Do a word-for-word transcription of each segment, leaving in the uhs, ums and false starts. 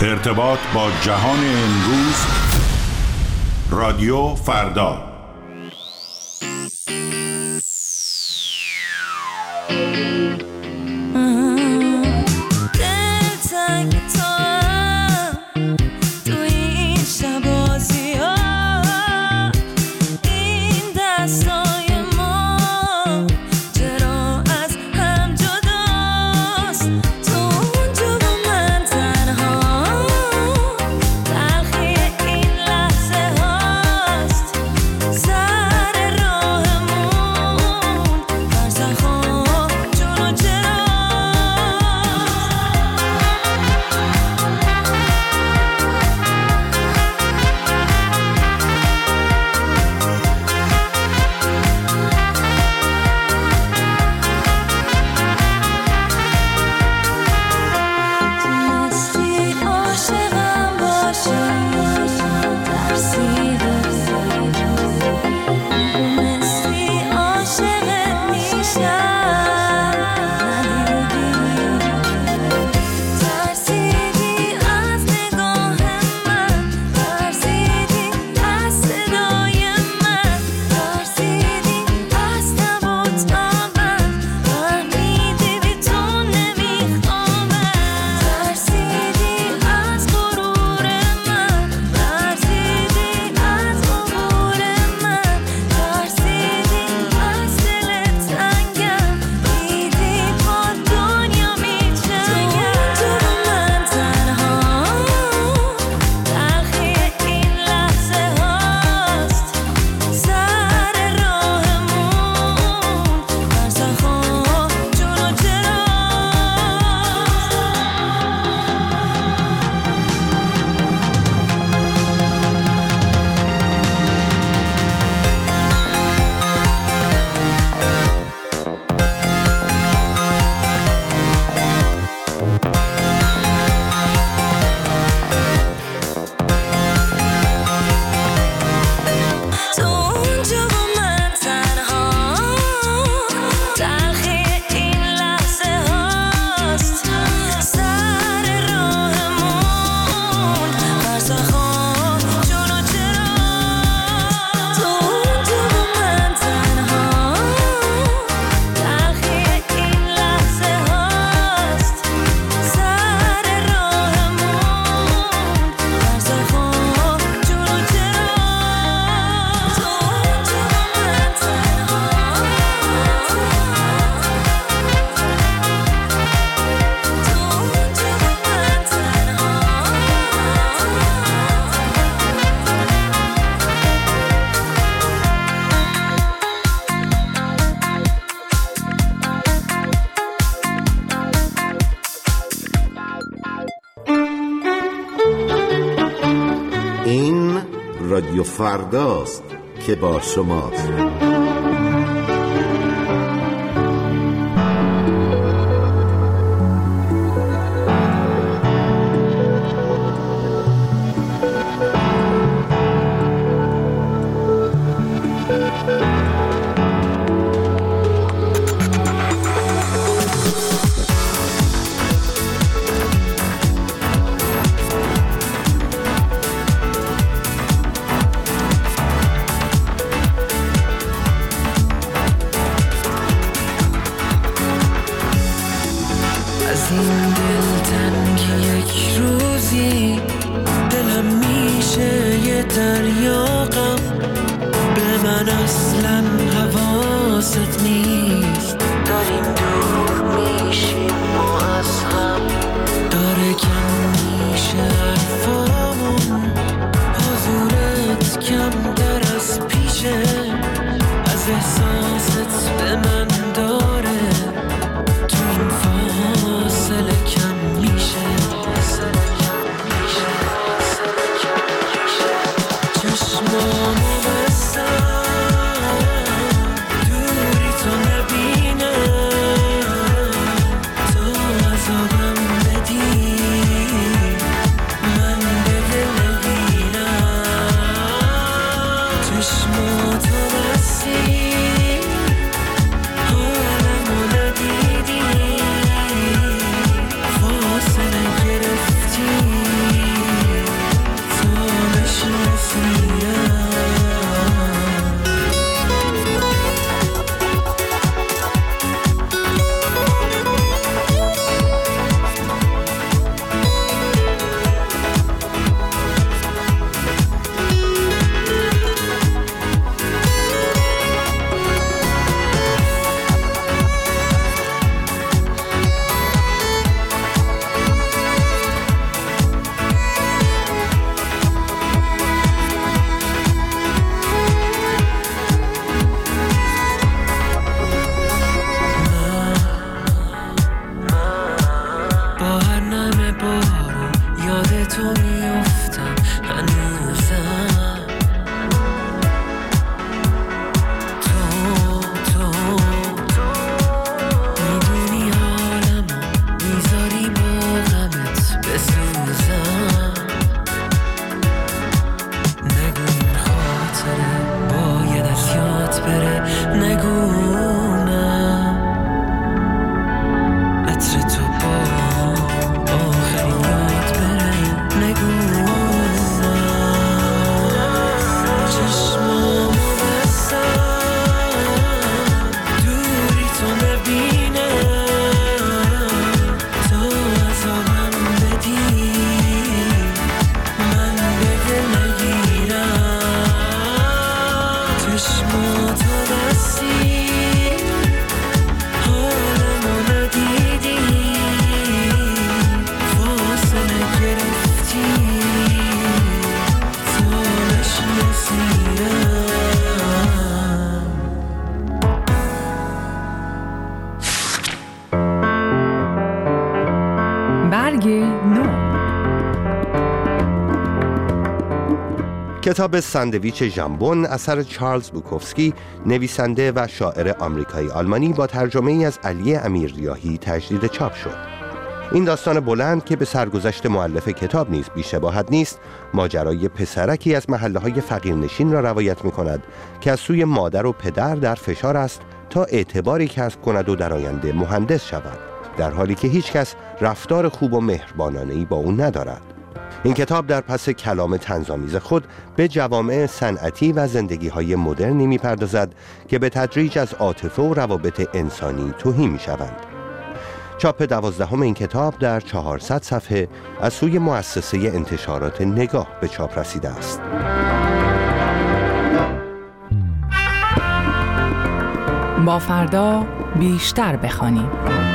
ارتباط با جهان امروز، رادیو فردا. رادیو فرداست که با شماست. نو. کتاب ساندویچ ژامبون اثر چارلز بوکوفسکی، نویسنده و شاعر آمریکایی آلمانی، با ترجمه ای از علی امیرریاحی تجدید چاپ شد. این داستان بلند که به سرگذشت مؤلف کتاب نیز بی‌شباهت نیست، ماجرای پسرکی از محله‌های فقیرنشین را روایت می‌کند که از سوی مادر و پدر در فشار است تا اعتباری کسب کند و در آینده مهندس شود، در حالی که هیچ کس رفتار خوب و مهربانانه‌ای با او ندارد. این کتاب در پس کلام طنزآمیز خود به جوامع صنعتی و زندگی‌های مدرنی می‌پردازد که به تدریج از عاطفه و روابط انسانی تهی می‌شوند. چاپ دوازدهم این کتاب در چهارصد صفحه از سوی مؤسسه انتشارات نگاه به چاپ رسیده است. با فردا بیشتر بخوانیم.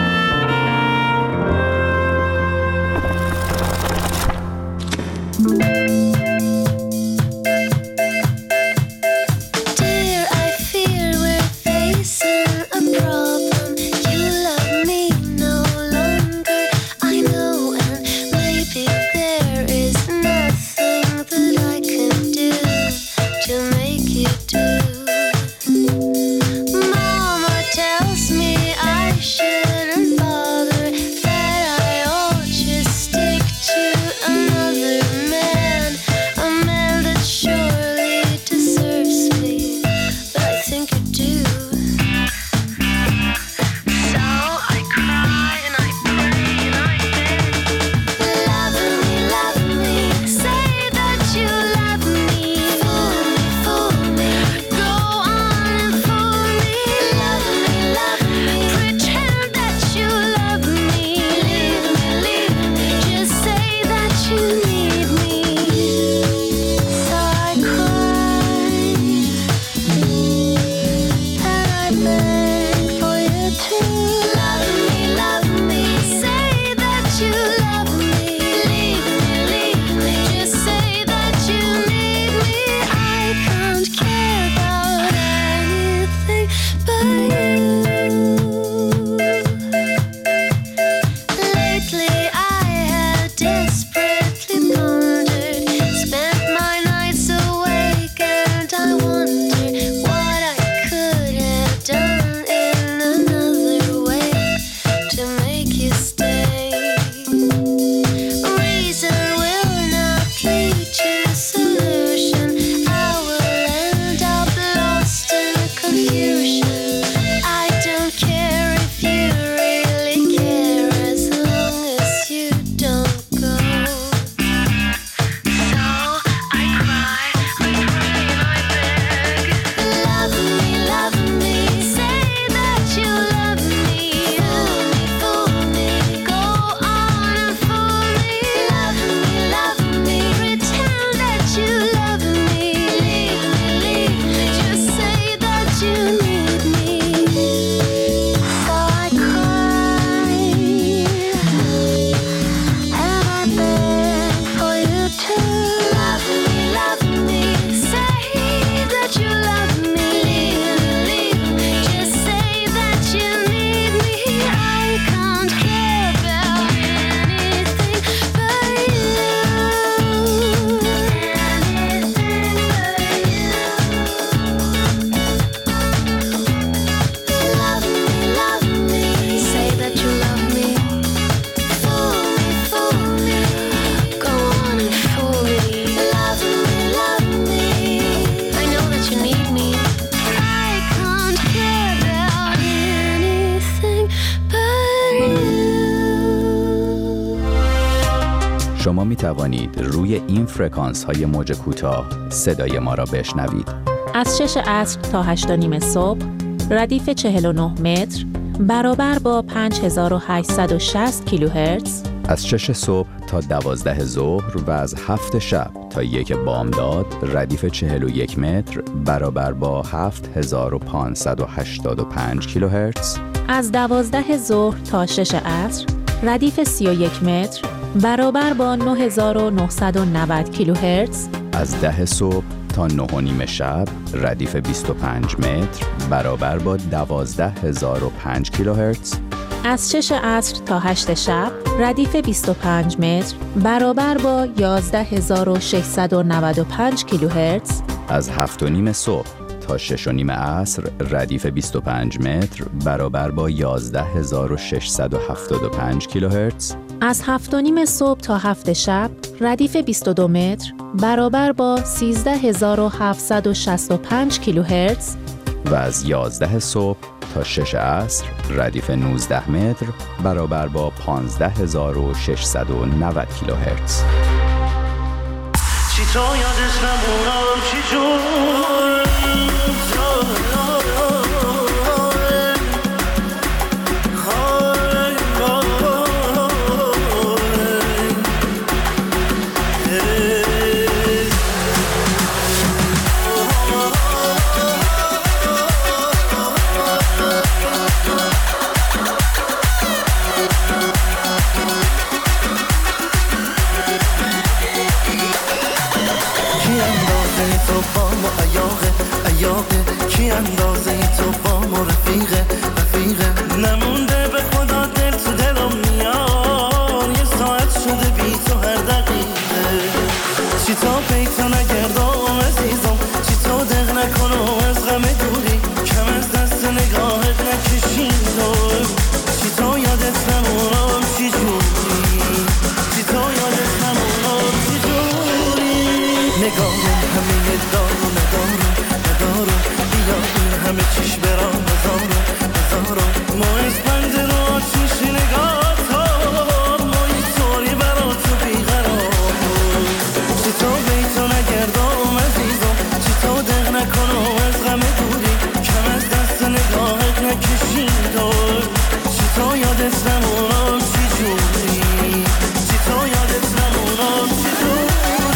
شما می توانید روی این فرکانس های موج کوتاه صدای ما را بشنوید. از شش عصر تا هشت و نیم صبح، ردیف چهل و نه متر برابر با پنج هزار و هشتصد و شصت کیلوهرتز. از شش صبح تا دوازده ظهر و از هفت شب تا یک بامداد، ردیف چهل و یک متر برابر با هفت هزار و پانصد و هشتاد و پنج کیلوهرتز. از دوازده ظهر تا شش عصر، ردیف سی و یک متر برابر با نه هزار و نهصد و نود کیلوهرتز. از ده صبح تا نه و نیم شب، ردیف بیست و پنج متر برابر با دوازده هزار و پنج کیلوهرتز. از شش عصر تا هشت شب ردیف بیست و پنج متر برابر با یازده هزار و ششصد و نود و پنج کیلوهرتز، از هفت و نیم صبح تا شش و نیم عصر ردیف بیست و پنج متر برابر با یازده هزار و ششصد و هفتاد و پنج کیلوهرتز، از هفت و نیم صبح تا هفت شب ردیف بیست و دو متر برابر با سیزده هزار و هفتصد و شصت و پنج کیلوهرتز و از یازده صبح تا شش عصر ردیف نوزده متر برابر با پانزده هزار و ششصد و نود کیلوهرتز. چی تو یادش نمونم چی جون کی اندازه تو با ما رفیقه رفیقه نمونده به خدا دل تو دلم میان یه ساعت شده بی تو هر دقیقه چی تا پیتا نگردم عزیزم چی تو دق نکنم از غم دوری کم از دست نگاهت نکشیدم چی تو یادت نمونم چی جوری چی تو یادت نمونم چی جوری نگاهم همه دارو ندارو ندارو بیا این همه چیش برام هزارو هزارو ما اسپند رو آتیشی نگاه تا ما یه طوری برا تو بیقرار چی تو بیتو نگردم عزیزم چی تو دق نکنم از غم دوری کم از دست نگاهت نکشیدم چی تو یادت نمونم چی جوری چی تو یادت نمونم چی جوری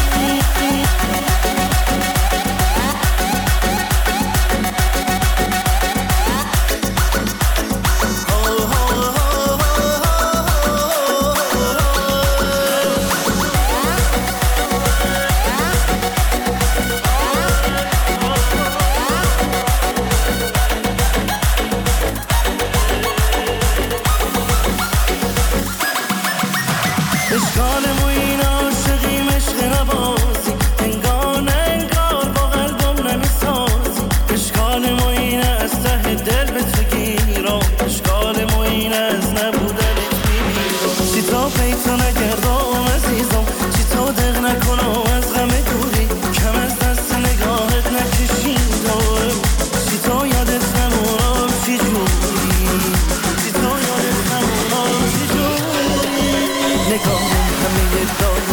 اشکال مو این عاشقیم عشق نبازی انگار نه انگار با قلبم نمیسازی اشکال مو این از ته دل به تو گیرم اشکال مو این از نبودنت میمیرم چی تا پیتا نگردم عزیزم چی تا دق نکنم از غم دوری کم از دست نگاهت نکشیدم چی تا یادت نمونم چی جوری چی تا یادت نمونم چی جوری نگاهم همه دار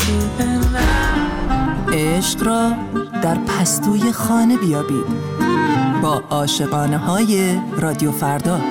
عشق را در پستوی خانه بیابید با عاشقانه های رادیو فردا.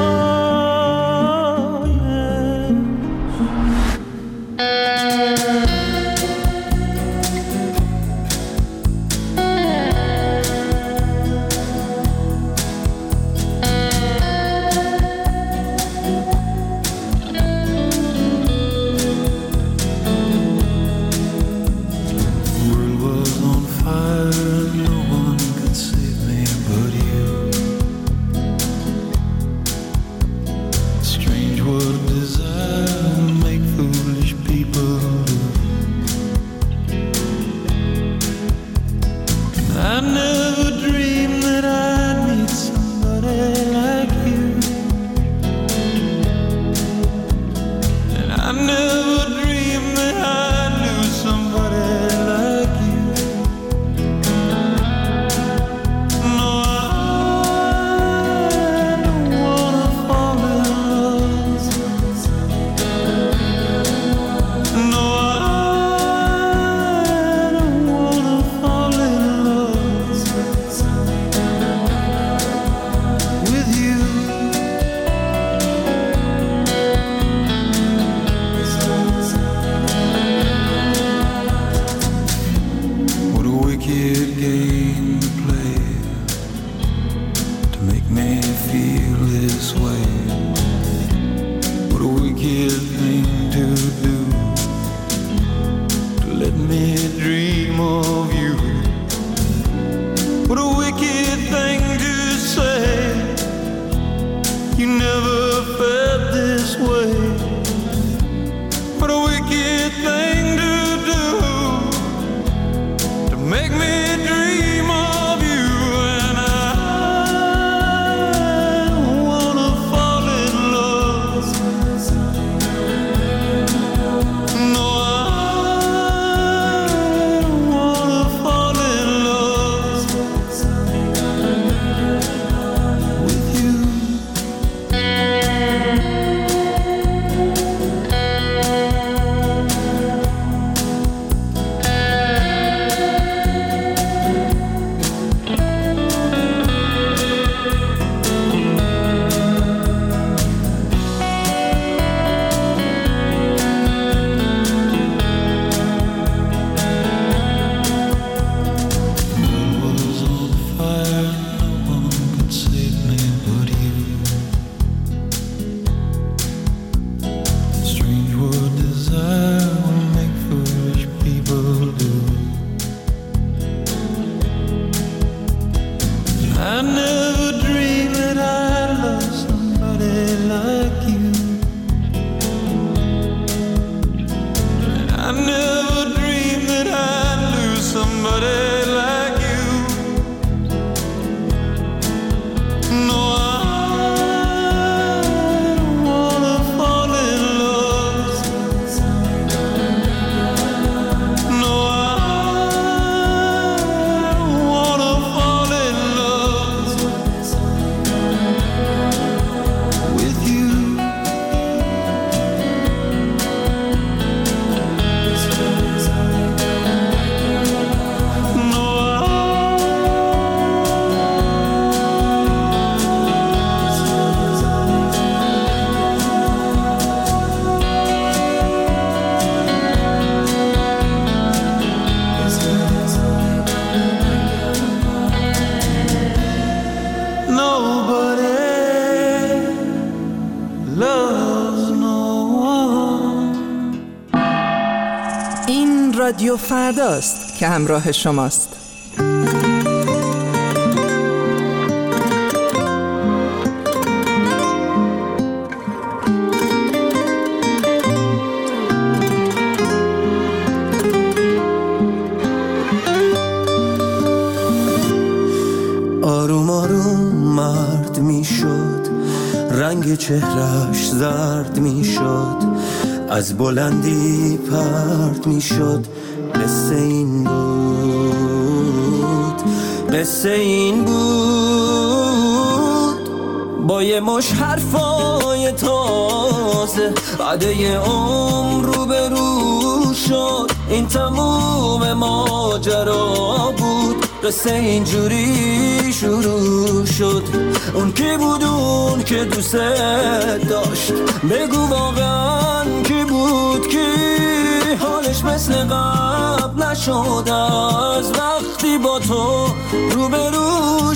رادیو فرداست که همراه شماست. آروم آروم مرد می شد، رنگ چهرش زرد می شد، از بلندی پرد می شد. قصه این بود، قصه این بود، با یه مش حرفای تازه قده عمر رو به رو شد. این تموم ماجرا بود، قصه اینجوری شروع شد. اون کی بود اون که دوست داشت؟ بگو واقعا کی بود کی؟ حالش مثل قبل نشد از وقتی با تو روبرو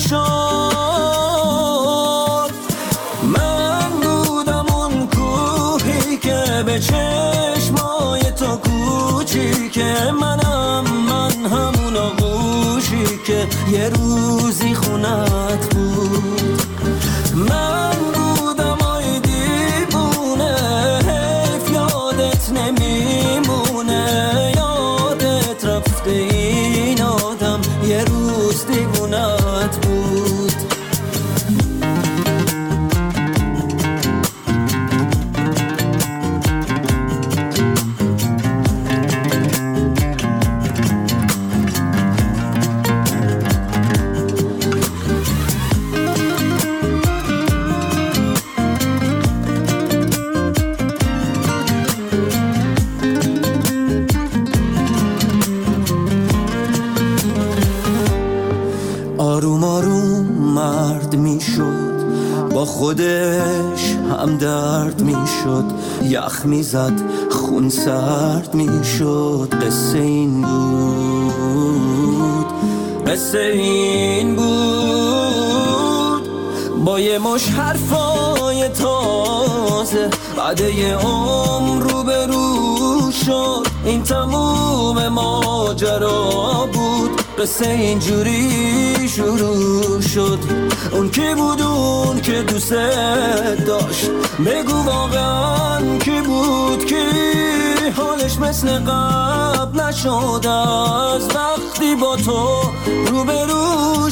شد. من بودم اون کوهی که به چشمای تو کوچیکه، منم من همون آغوشی که یه روزی خونت بود. من بودم آی دیوونه، حیف یادت نمیمونه، یادت رفته این آدم یه روز دیوونت بود. آروم آروم مرد می شد، با خودش هم درد می شد، یخ می زد خون سرد می شد. قصه این بود، قصه این بود، با یه مش حرفای تازه بعد یه عمر روبرو شد. این تموم ماجرا بود، قصه اینجوری شروع شد. اون کی بود اون که دوست داشت؟ بگو واقعا کی بود کی؟ حالش مثل قبل نشد از وقتی با تو روبرو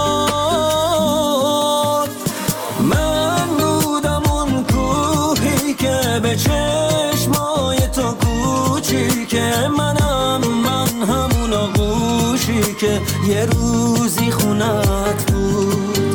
شد. من بودم اون کوهی که به چشمای تو کوچیکه، منم من همون آغوشی که یه روزی خونت بود.